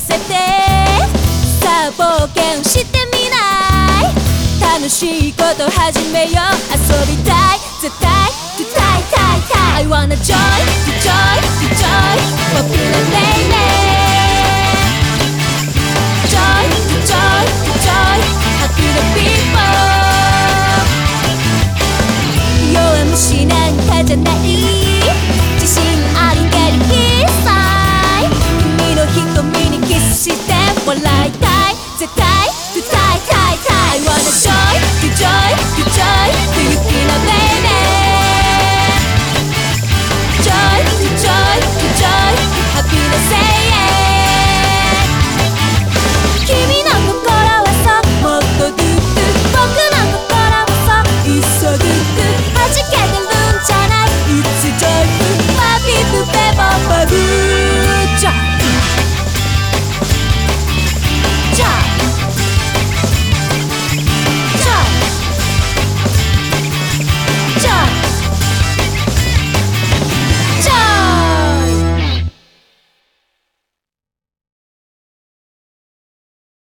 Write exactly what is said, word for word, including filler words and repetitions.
せてさあ冒険してみない楽しいこと始めよう遊びたい絶対絶対たいたい I wanna join, to join, to join Popular lady